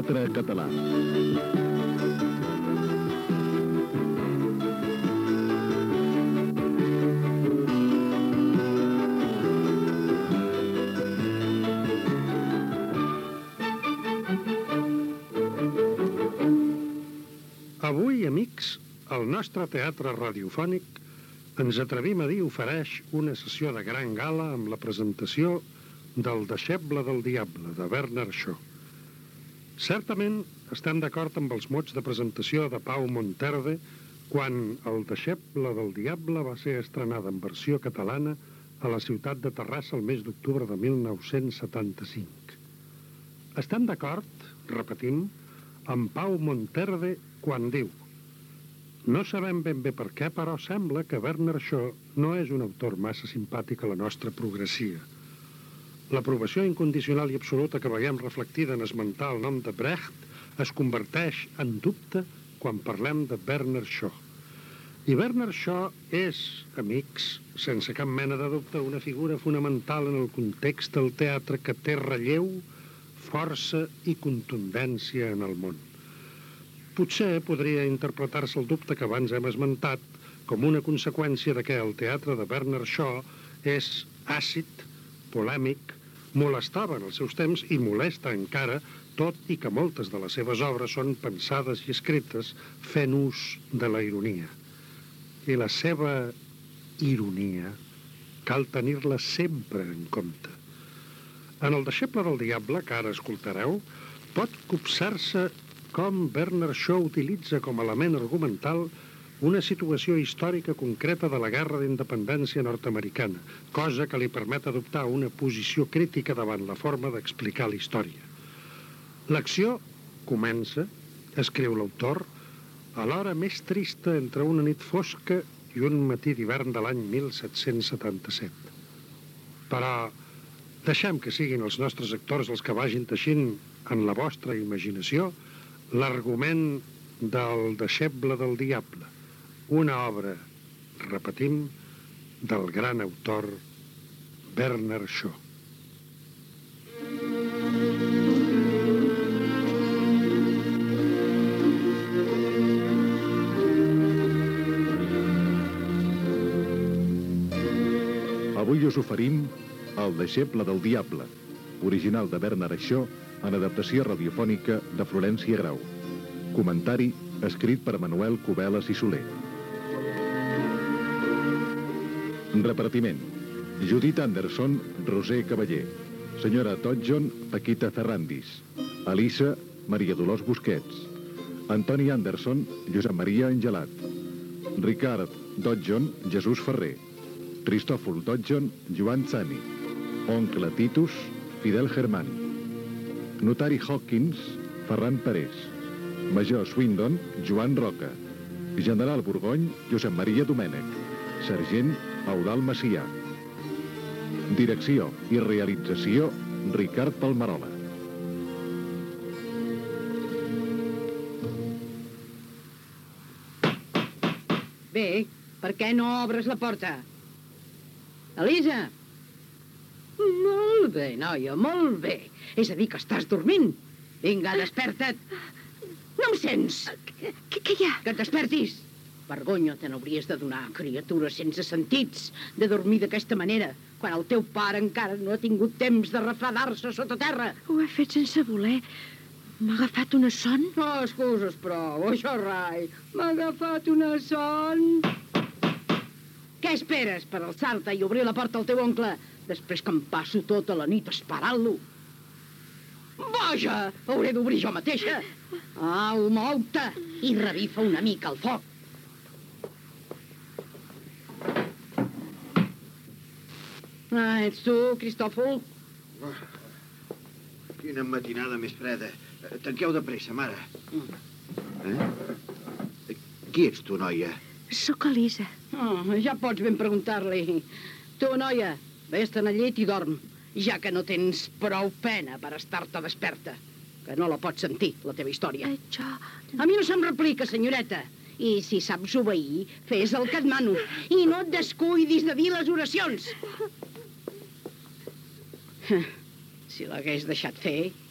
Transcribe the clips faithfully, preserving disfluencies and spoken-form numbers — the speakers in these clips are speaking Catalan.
Teatre Català. Avui, amics, el nostre teatre radiofònic, ens atrevim a dir, ofereix una sessió de gran gala amb la presentació del Deixeble del Diable, de Bernard Shaw. Certament estem d'acord amb els mots de presentació de Pau Monterde quan el Deixeble del Diable va ser estrenada en versió catalana a la ciutat de Terrassa el mes d'octubre de mil nou-cents setanta-cinc. Estem d'acord, repetim, amb Pau Monterde quan diu: no sabem ben bé per què, però sembla que Bernard Shaw no és un autor massa simpàtic a la nostra progressia. L'aprovació incondicional i absoluta que veiem reflectida en esmentar el nom de Brecht es converteix en dubte quan parlem de Bernard Shaw. I Bernard Shaw és, amics, sense cap mena de dubte, una figura fonamental en el context del teatre que té relleu, força i contundència en el món. Potser podria interpretar-se el dubte que abans hem esmentat com una conseqüència de que el teatre de Bernard Shaw és àcid, polèmic, molestava en els seus temps i molesta encara, tot i que moltes de les seves obres són pensades i escrites fent ús de la ironia. I la seva ironia cal tenir-la sempre en compte. En el Deixeble del Diable, que ara escoltareu, pot copsar-se com Bernard Shaw utilitza com a element argumental una situació històrica concreta de la Guerra d'Independència nord-americana, cosa que li permet adoptar una posició crítica davant la forma d'explicar la història. L'acció comença, escriu l'autor, a l'hora més trista entre una nit fosca i un matí d'hivern de l'any mil set-cents setanta-set. Però deixem que siguin els nostres actors els que vagin teixint en la vostra imaginació l'argument del Deixeble del Diable, una obra, repetim, del gran autor Bernard Shaw. Avui us oferim El Deixeble del Diable, original de Bernard Shaw, en adaptació radiofònica de Florència Grau. Comentari escrit per Manuel Cubeles i Soler. Repartiment: Judith Anderson, Roser Cavaller. Senyora Todjon, Paquita Ferrandis. Elisa, Maria Dolors Busquets. Antoni Anderson, Josep Maria Angelat. Ricard Dodjon, Jesús Ferrer. Cristòfol Dodjon, Joan Zani. Oncle Titus, Fidel Germán. Notari Hawkins, Ferran Parés. Major Swindon, Joan Roca. General Borgony, Josep Maria Domènech. Sergent, Eudald Macià. Direcció i realització, Ricard Palmerola. Bé, per què no obres la porta? Elisa! Molt bé, noia, molt bé. És a dir, que estàs dormint. Vinga, desperta't. No em sents? Què, què hi ha? Que et despertis. Vergonya te n'hauries de donar, criatura sense sentits, de dormir d'aquesta manera, quan el teu pare encara no ha tingut temps de refredar-se sota terra. Ho he fet sense voler. M'ha agafat una son. No excuses prou, això rai. M'ha agafat una son. Què esperes per alçar-te i obrir la porta al teu oncle, després que em passo tota la nit esperant-lo? Vaja, hauré d'obrir jo mateixa. Au, mou-te i revifa una mica el foc. Ah, ets tu, Cristòfol? Oh, quina matinada més freda. Tanqueu de pressa, mare. Eh? Qui ets tu, noia? Sóc Elisa. Oh, ja pots ben preguntar-li. Tu, noia, vés-te'n al llit i dorm, ja que no tens prou pena per estar-te desperta. Que no la pots sentir, la teva història. Eh, jo... A mi no se'm replica, senyoreta. I si saps obeir, fes el que et mano. I no et descuidis de dir les oracions. Si l'hagués deixat fer,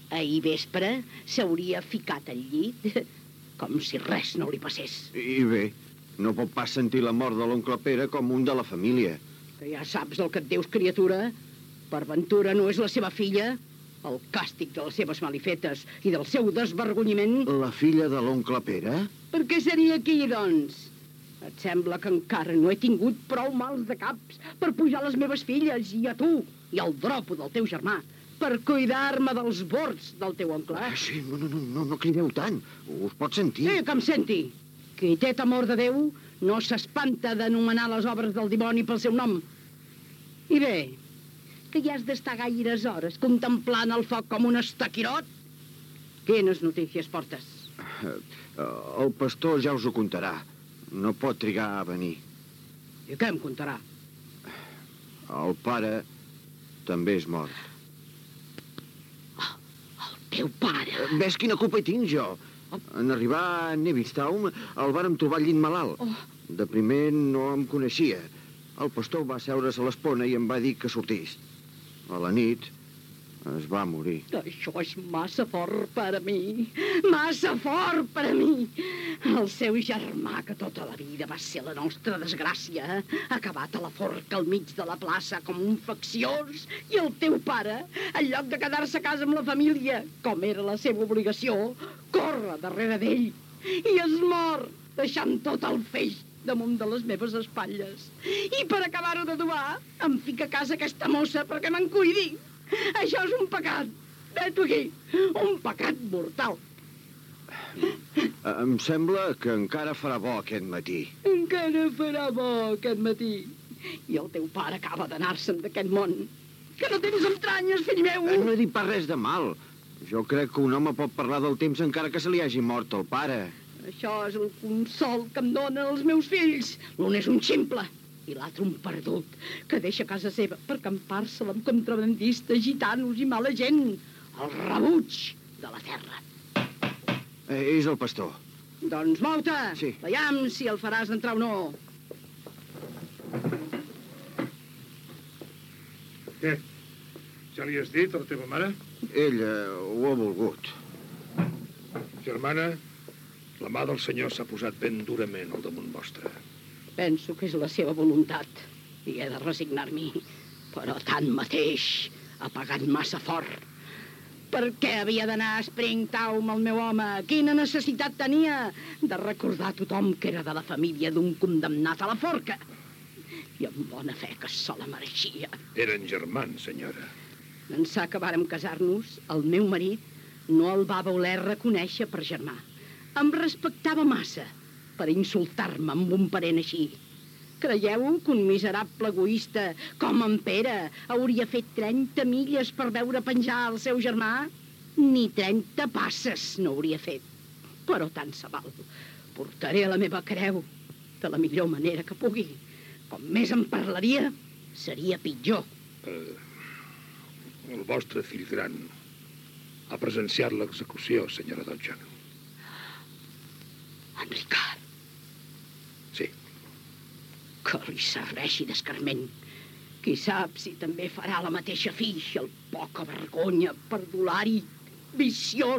Ahir vespre s'hauria ficat al llit com si res no li passés. I bé, no pot pas sentir la mort de l'oncle Pere com un de la família. Que ja saps del que et dius, criatura. Per ventura no és la seva filla? El càstig de les seves malifetes i del seu desvergonyiment... La filla de l'oncle Pere? Per què seria aquí, doncs? Et sembla que encara no he tingut prou mals de caps per pujar les meves filles i a tu i al dropo del teu germà per cuidar-me dels bords del teu oncle? Ah, sí, no, no, no, no crideu tant. Us pot sentir. Sí, que em senti. Qui té temor de Déu no s'espanta d'anomenar les obres del dimoni pel seu nom. I bé, que hi has d'estar gaires hores contemplant el foc com un estaquirot? Quines notícies portes? El pastor ja us ho contarà. No pot trigar a venir. I què em contarà? El pare també és mort. Oh, el teu pare? Ves quina culpa hi tinc jo? En arribar a Nevistown el vàrem trobar al llit malalt. Oh. De primer no em coneixia. El pastor va seure's a l'espona i em va dir que sortís. A la nit es va morir. Això és massa fort per a mi. Massa fort per a mi. El seu germà, que tota la vida va ser la nostra desgràcia, ha acabat a la forca al mig de la plaça com un facciós. I el teu pare, en lloc de quedar-se a casa amb la família, com era la seva obligació, corre darrere d'ell i es mor, deixant tot el feix damunt de les meves espatlles. I per acabar-ho d'adobar, em fica a casa aquesta mossa perquè me'n cuidi. Això és un pecat. Vet-ho aquí. Un pecat mortal. Em sembla que encara farà bo aquest matí. Encara farà bo aquest matí. I el teu pare acaba d'anar-se'n d'aquest món. Que no tens entranyes, fill meu. No he dit pas res de mal. Jo crec que un home pot parlar del temps encara que se li hagi mort el pare. Això és el consol que em donen els meus fills. L'un és un ximple i l'altre un perdut, que deixa casa seva per campar-se-la amb contrabandistes, gitanos i mala gent. El rebuig de la terra. Eh, és el pastor. Doncs mou-te. Sí. Veiem si el faràs entrar o no. Què? Ja li has dit a la teva mare? Ella ho ha volgut. Germana, la mà del senyor s'ha posat ben durament al damunt vostre. Penso que és la seva voluntat i he de resignar-m'hi. Però tanmateix ha pagat massa fort. Per què havia d'anar a Springtown, el meu home? Quina necessitat tenia de recordar a tothom que era de la família d'un condemnat a la forca? I amb bona fe que se la mereixia. Eren germans, senyora. D'ençà que vàrem casar-nos, el meu marit no el va voler reconèixer per germà. Em respectava massa per insultar-me amb un parent així. Creieu que un miserable egoista com en Pere hauria fet trenta milles per veure penjar el seu germà? Ni trenta passes no hauria fet. Però tant se val. Portaré la meva creu de la millor manera que pugui. Com més en parlaria, seria pitjor. Uh, el vostre fill gran ha presenciat l'execució, senyora Dodson. En Ricard. Sí. Que li serveixi d'escarment. Qui sap si també farà la mateixa fixa, el poca vergonya, perdulari, viciós.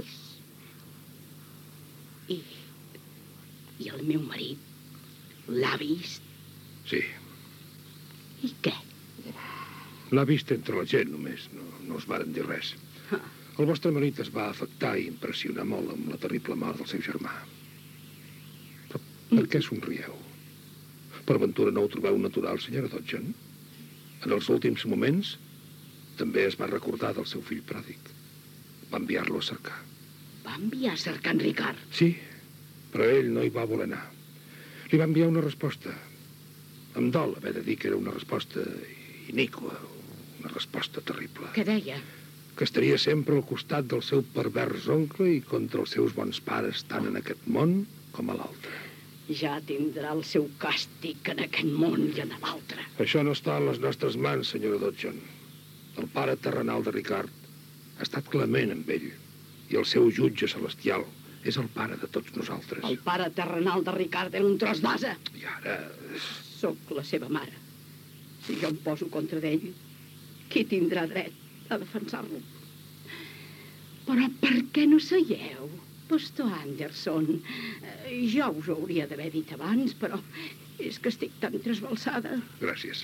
I... i el meu marit l'ha vist? Sí. I què? L'ha vist entre la gent, només. No, no us varen dir res. Ah. El vostre marit es va afectar i impressionar molt amb la terrible mort del seu germà. Però per què somrieu? Per ventura no ho trobeu natural, senyora Dodson? En els últims moments també es va recordar del seu fill pròdig. Va enviar-lo a cercar. Va enviar a cercar en Ricard? Sí, però ell no hi va voler anar. Li va enviar una resposta. Em dol haver de dir que era una resposta iníqua, una resposta terrible. Què deia? Que estaria sempre al costat del seu pervers oncle i contra els seus bons pares, tant en aquest món com a l'altre. Ja tindrà el seu càstig en aquest món i en l'altre. Això no està en les nostres mans, senyora Dodson. El pare terrenal de Ricard ha estat clement amb ell i el seu jutge celestial és el pare de tots nosaltres. El pare terrenal de Ricard era un tros d'ase. I ara... Soc la seva mare. Si jo em poso contra d'ell, qui tindrà dret a defensar-lo? Però per què no seieu? Pastor Anderson, eh, jo us ho hauria d'haver dit abans, però és que estic tan trasbalsada. Gràcies.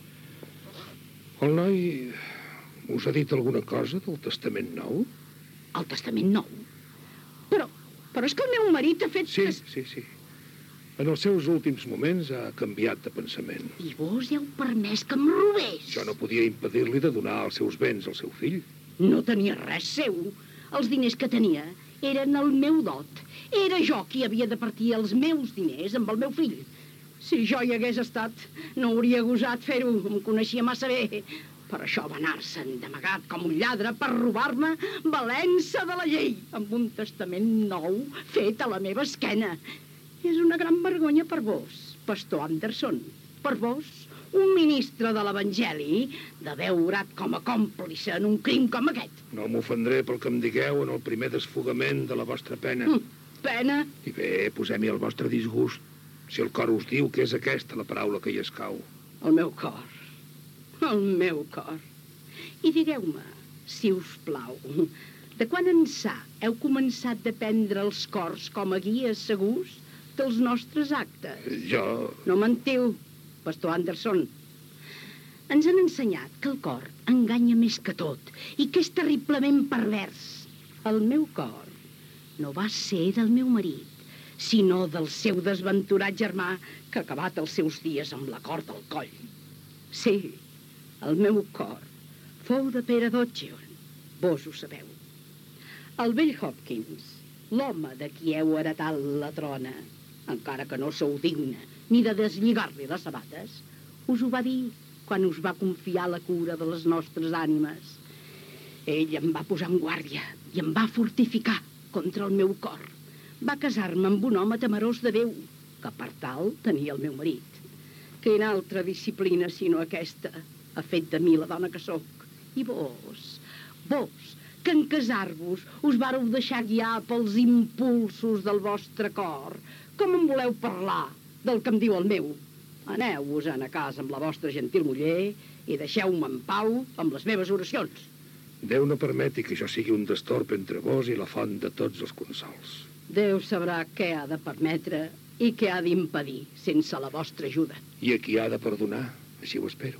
El noi us ha dit alguna cosa del testament nou? El testament nou? Però, però és que el meu marit ha fet... Sí, sí, sí. En els seus últims moments ha canviat de pensament. I vos heu permès que em robés? Jo no podia impedir-li de donar els seus béns al seu fill. No tenia res seu. Els diners que tenia eren el meu dot. Era jo qui havia de partir els meus diners amb el meu fill. Si jo hi hagués estat, no hauria gosat fer-ho. Em coneixia massa bé. Per això va anar-se'n d'amagat com un lladre per robar-me valença de la llei, amb un testament nou fet a la meva esquena. És una gran vergonya per vos, Pastor Anderson. Per vos, un ministre de l'Evangeli, d'haver orat com a còmplice en un crim com aquest. No m'ofendré pel que em digueu en el primer desfogament de la vostra pena. Mm, pena? I bé, posem-hi el vostre disgust, si el cor us diu que és aquesta la paraula que hi escau. El meu cor. El meu cor. I digueu-me, si us plau, de quan ençà heu començat de prendre els cors com a guies segurs dels nostres actes? Jo... No mentiu, Pastor Anderson. Ens han ensenyat que el cor enganya més que tot i que és terriblement pervers. El meu cor no va ser del meu marit, sinó del seu desventurat germà que ha acabat els seus dies amb la corda al coll. Sí, el meu cor fou de Pere Dodgeon, vos ho sabeu. El vell Hopkins, l'home de qui heu heretat la trona, encara que no sou digne ni de deslligar-li les sabates, us ho va dir quan us va confiar la cura de les nostres ànimes. Ell em va posar en guàrdia i em va fortificar contra el meu cor. Va casar-me amb un home temerós de Déu, que per tal tenia el meu marit. Quina altra disciplina sinó aquesta ha fet de mi la dona que sóc. I vos, vos, que en casar-vos us vareu deixar guiar pels impulsos del vostre cor, com en voleu parlar del que em diu el meu? Aneu-vos-en a casa amb la vostra gentil muller i deixeu-me en pau amb les meves oracions. Déu no permeti que jo sigui un destorb entre vos i la font de tots els consols. Déu sabrà què ha de permetre i què ha d'impedir sense la vostra ajuda. I a qui ha de perdonar, així ho espero.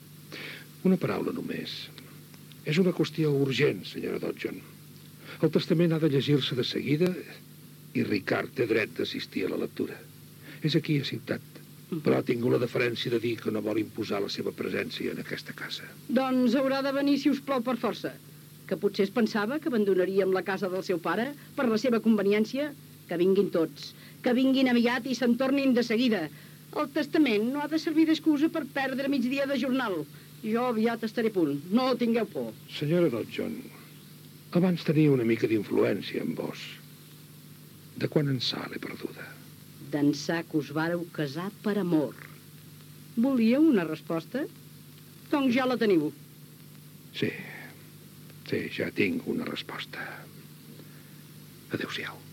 Una paraula només. És una qüestió urgent, senyora Dodgeon. El testament ha de llegir-se de seguida i Ricard té dret d'assistir a la lectura. És aquí a ciutat, però ha tingut la deferència de dir que no vol imposar la seva presència en aquesta casa. Doncs haurà de venir, si us plau, per força. Que potser es pensava que abandonaríem la casa del seu pare per la seva conveniència. Que vinguin tots, que vinguin aviat i se'n tornin de seguida. El testament no ha de servir d'excusa per perdre migdia de jornal. Jo aviat estaré a punt, no tingueu por. Senyora Dodgeon, abans tenia una mica d'influència en vos. De quan ençà l'he perduda? D'ençà que us vareu casar per amor. Volíeu una resposta? Doncs ja la teniu. Sí, sí, ja tinc una resposta. Adéu-siau.